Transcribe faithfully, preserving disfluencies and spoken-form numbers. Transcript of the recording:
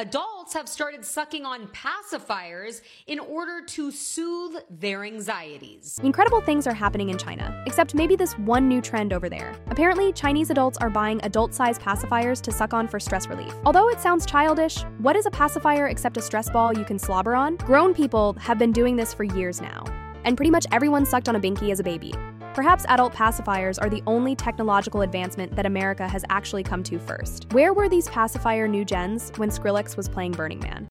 Adults have started sucking on pacifiers in order to soothe their anxieties. Incredible things are happening in China, except maybe this one new trend over there. Apparently, Chinese adults are buying adult-sized pacifiers to suck on for stress relief. Although it sounds childish, what is a pacifier except a stress ball you can slobber on? Grown people have been doing this for years now, and pretty much everyone sucked on a binky as a baby. Perhaps adult pacifiers are the only technological advancement that America has actually come to first. Where were these pacifier new gens when Skrillex was playing Burning Man?